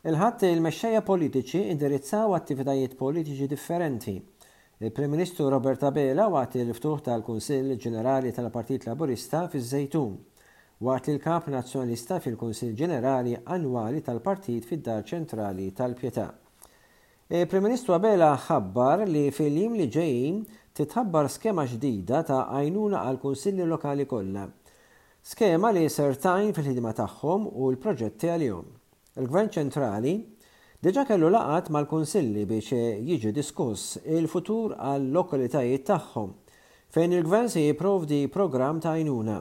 Il-ħadd il-mexxejja politiċi indirizzaw attivitajiet politiċi differenti. Il-Prim Ministru Robert Abela waqt il-ftuħ tal-Kunsill Ġenerali tal-Partit Laburista fiż-Żejtun, waqt il-Kap Nazzjonalista fil-Kunsill Ġenerali Annwali tal-Partit fid-Dar Ċentrali tal-Pjetà. Il-Prim Ministru Abela ħabbar li fil-jiem li ġejjin titħabbar skema ġdida ta' għajnuna għal-Kunsilli Lokali kollha. Skema li sertajn fil-ħidma tagħhom u l-proġetti għalihom. Il-Gvern ċentrali diġà kellu laqat mal-Kunsilli biex jiġi diskuss il-futur għall-lokalitajiet tagħhom fejn il-Gvern se jipprovdi programm ta' għajnuna.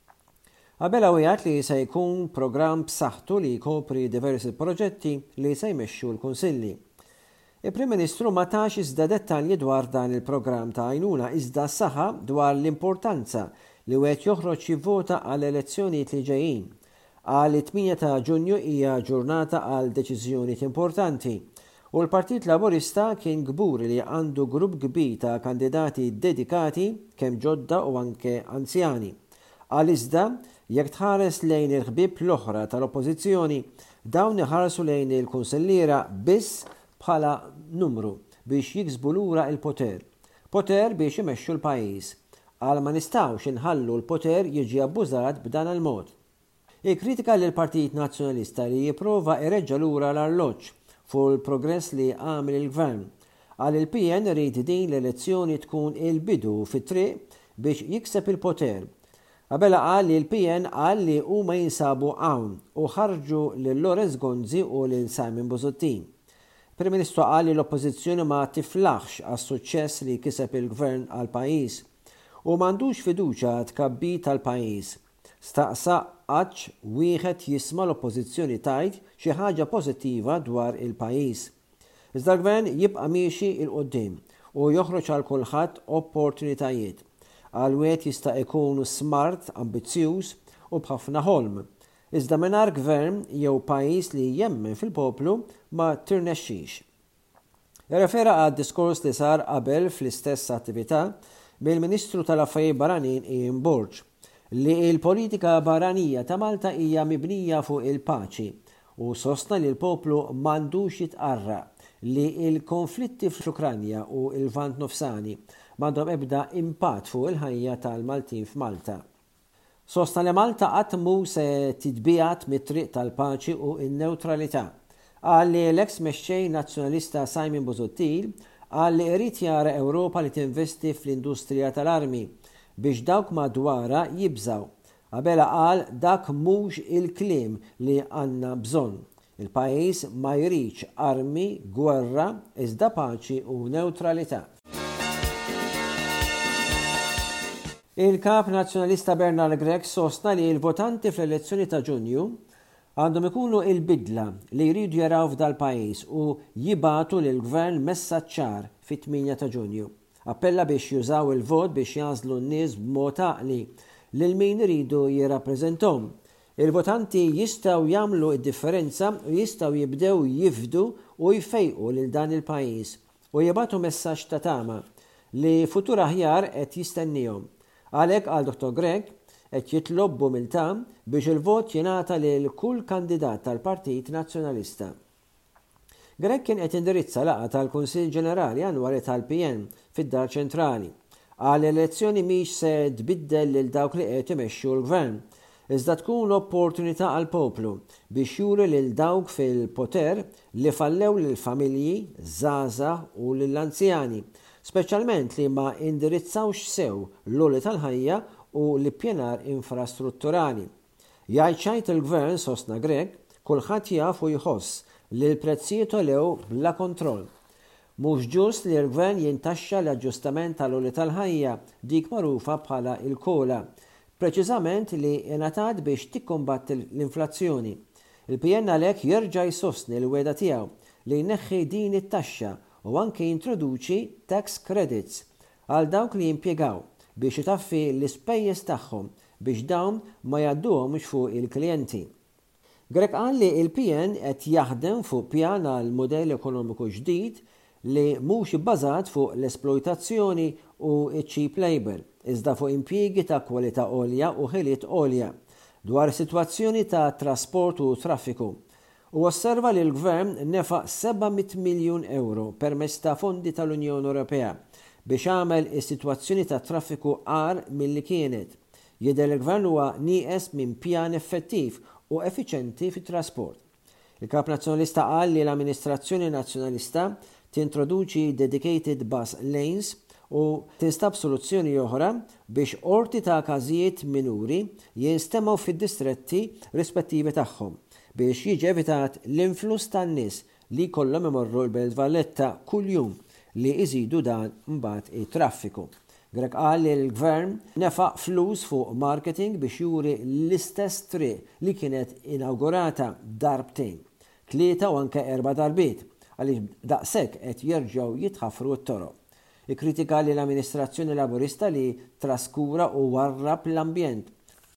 Abela wieħed li se jkun programm b'saħħtu li jkopri diversi proġetti li se jmexxu l-Kunsilli. Il-Prim Ministru ma tax iżda dettalji dwar dan il-programm ta' għajnuna iżda saħa dwar l-importanza li wieħed joħroġ jivvota għall elezzjonijiet li ġejjin. Għal 8 ta' Ġunju hija ġurnata għal deċiżjonijiet importanti u l-Partit Laburista kien gbur li għandu grupp kbir ta' kandidati dedikati kemm ġodda u anke anzjani. Għal iżda jekk tħares lejn il-ħbieb l-oħra tal-Oppożizzjoni dawn iħarsu lejn il-Kunselliera biss bħala numru biex jiksbu lura il-poter. Poter biex imexxu l-pajjiż. Għal ma nistgħux inħallu l-poter jiġi abbużat b'dan il-mod. Ikkritika lill Partit Nazzjonalista li jipprova ireġġa' lura l-arloġġ fuq il-progress li għamel il-Gvern. Għal il-PN irid din l-elezzjoni tkun il-bidu fit-triq biex jikseb il-poter. Abela qal li l-PN qal li huma jinsabu hawn u ħarġu lil Lorenz Gonzi u lil Simon Busuttin. Prim Ministru qal li l-Oppożizzjoni ma tiflaħx għas-suċċess li kiseb il-Gvern għall-pajjiż u m'għandux fiduċja tkabbir tal-pajjiż. Staqsa qatt wieħed jisma' l-Oppożizzjoni tgħid xi ħaġa pożittiva dwar il-pajjiż. Iżda l-Gvern jibqa' miexi il quddiem u joħroġ għal kulħadd opportunitajiet. Għal wieħed jista' jkun smart, ambizzjuż u b'ħafna ħolm. Iżda mingħajr gvern jew pajjiż li jemmen fil-poplu ma tirnexxix. Irrefera għad-diskors li sar qabel fl-istess attività mill-Ministru tal-Affarijiet Barranin Ian Burge li l-politika barranija ta' Malta hija mibnija fuq il-paċi u sostna li l-poplu m'għandux jitqarra li l-konflitti fl-Ukranja u l-Lvant Nofsani m'għandhom ebda impatt fuq il-ħajja tal-Maltin f'Malta. Sostna li Malta qatt mhu se titbiegħat mit-triq tal-paċi u n-newtralità. Qal li l-eks mexxej nazzjonalista Simon Busuttil qal li jrid jara Ewropa li tinvesti fl-industrija tal-armi biex dawk madwara jibżaw. Abela qal dak mhux il-kliem li għandna bżonn. Il-pajjiż ma jridx armi, gwerra, iżda paċi u newtralità. Il-Kap Nazzjonalista Bernard Gregg sostna li l-votanti fl-elezzjoni ta' Ġunju għandhom ikunu il-bidla li jridu jaraw f'dal-pajjiż u jibatu lill-Gvern messaġġ ċar fit-8 ta' Ġunju. Appella biex jużaw il-vot biex jażlu n-nies b'mod għaqli lil min iridu jirrappreżentahom. Il-votanti jistgħu jagħmlu d-differenza u jistgħu jibdew jifdu u jfejqu lil dan il-pajjiż u jibgħatu messaġġ ta' tama li futur aħjar qed jistennihom. Għalhekk għal Dr. Gregg qed jitlob b'umiltà biex il-vot jingħata lil kull kandidat tal-Partit Nazzjonalista. Gregg kien qed indirizza laqgħa tal-Kunsill Ġenerali Annwali tal-PN fid-Dar Ċentrali. Għal elezzjoni mhix se tbiddel lil dawk li qed imexxu l-Gvern, iżda tkun opportunità għall poplu biex juri lil dawk fil-poter li fallew lill-familji, żgħażagħ u lill-anzjani, speċjalment li ma indirizzawx sew l-għoli tal-ħajja u l-ippjanar infrastrutturali. Jgħid xejn il-Gvern sostna Gregg, kulħadd jaf u jħoss li l-prezzijiet għolew bla kontroll. Mhux ġust li l-Gvern jintaxxa l-aġġustament tal-għoli tal-ħajja dik magħrufa bħala il-kola, preċiżament li ingħatat biex tikkombatti l-inflazzjoni. Il-PN għalhekk jerġa' jsostni l-weda tiegħu li jneħħi din it-taxxa u anke jintroduċi tax credits għal dawk li jimpjegaw biex itaffi l-ispejjeż tagħhom biex dawn ma jgħadduhomx fuq il-klijenti. Gregg qal li l-PN qed jaħdem fuq pjan għal mudell ekonomiku ġdid li mhux ibbażat fuq l-esploitazzjoni u cheap labor, iżda fuq impjiegi ta' kwalità għolja u ħiliet għolja, dwar sitwazzjoni ta' trasport u traffiku u osserva li l-Gvern nefaq 700 miljun euro permezz ta' fondi tal-Unjoni Ewropea biex għamel is-sitwazzjoni ta' traffiku għar milli kienet. Jidher il-Gvern huwa nieqes minn pjan effettiv u effiċenti fit-trasport. Il-Kap Nazzjonalista qal li l-Amministrazzjoni Nazzjonalista tintroduċi dedicated bus lanes u tinstab soluzzjoni oħra biex orti ta' każijiet minuri jinstemaw fid-distretti rispettivi tagħhom biex jiġi evitat l-influss tan-nies li jkollhom imorru l-Belt Valletta kuljum li jżidu dan mbagħad it-traffiku. Grek qal li l-Gvern nefaq flus fuq marketing biex juri l-istess triq li kienet inaugurata darbtejn, 3 u anke 4 darbiet, għaliex daqshekk qed jerġgħu jitħaffru t-toroq. Ikkritika li l-Amministrazzjoni Laburista li traskura u warrab l-ambjent.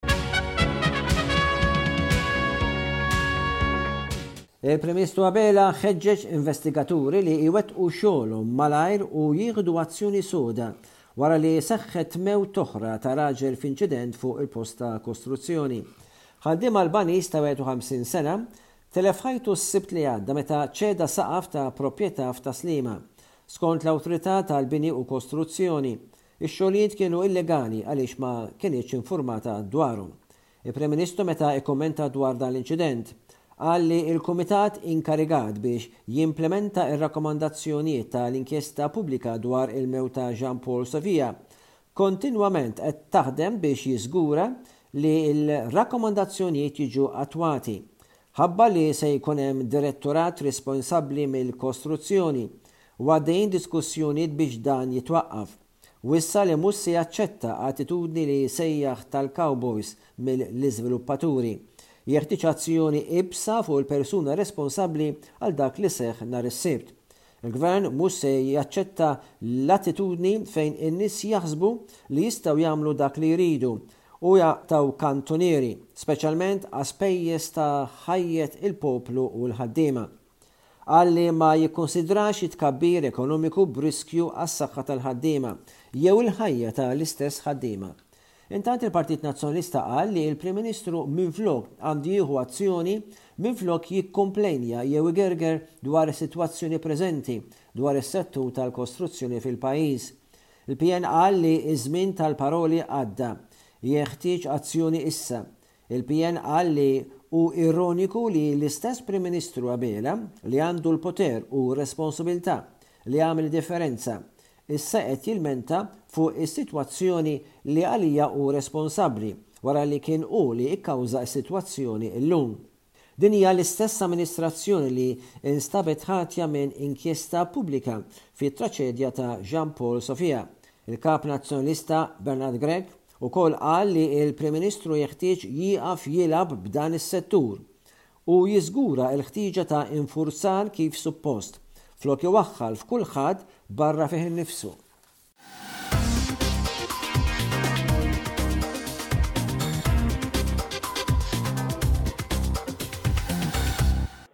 Il-Prim Ministru Abela ħeġġeġ investigaturi li jwettqu xogħolhom malajr u jieħdu azzjoni soda wara li seħħet mewt oħra ta' raġel f'inċident fuq il-post ta' kostruzzjoni. Ħaddiem Albanis ta' 51 sena telef ħajtu s-sibt li għadda meta ċeda saqaf ta' proprjetà f'Taslima. Skont l-Awtorità tal-Bini u Kostruzzjoni, ix-xogħlijiet kienu illegali għaliex ma kienx informata dwarhom. Il-Prim Ministru meta ikkommenta dwar dan l-inċident qal li l-Kumitat inkarigat biex jimplementa ir-rakkomandazzjonijiet tal-inkjesta pubblika dwar il-mewt ta' Jean Paul Sofia kontinwament qed taħdem biex jiżgura li l-rakkomandazzjonijiet jiġu attwati. Ħabba li se jkun hemm direttorat responsabbli mill-kostruzzjoni u għaddejjin diskussjonijiet biex dan jitwaqqaf. Wissa li mhux se jaċċetta attitudni li sejjaħ tal-cowboys mill-iżviluppaturi. Jeħtieġ azzjoni ibsa fuq il-persuna responsabbli għal dak li seħħ nhar is-Sibt. Il-Gvern mhux se jaċċetta l-attitudni fejn in-nies jaħsbu li jistgħu jagħmlu dak li jridu u jaqtaw kantonieri, speċjalment għaspejjeż ta' ħajjet il-poplu u l-ħaddiema. Għalli ma jikkonsidrax it-tkabbir ekonomiku b'riskju għas-saħħa tal-ħaddiema jew il-ħajja tal-istess ħaddiema. Intant il-Partit Nazzjonalista qal li l-Prim Ministru minflok għandu jieħu azzjoni minflok jikkomplejnja jew igerger dwar is-sitwazzjoni preżenti dwar is-settur tal-kostruzzjoni fil-pajjiż. Il-PN qal li iż-żmien tal-paroli għadda, jeħtieġ azzjoni issa. Il-PN qal li u ironiku li l-istess Prim Ministru Abela li għandu l-poter u responsabilità li għamil differenza issa qed jilmenta fuq is-sitwazzjoni li għalija u responsabbli wara li kien u li ikkawża s-sitwazzjoni llum. Din hija l-istess amministrazzjoni li instabet ħatja minn inkjesta pubblika fit-traċedja ta' Jean Paul Sofia. Il-Kap Nazzjonalista Bernard Gregg ukoll qal li l-Prim Ministru jeħtieġ jieqaf jilab b'dan is-settur u jiżgura l-ħtieġa ta' infurzar kif suppost flok iwaħħal f'kulħadd barra fih innifsu.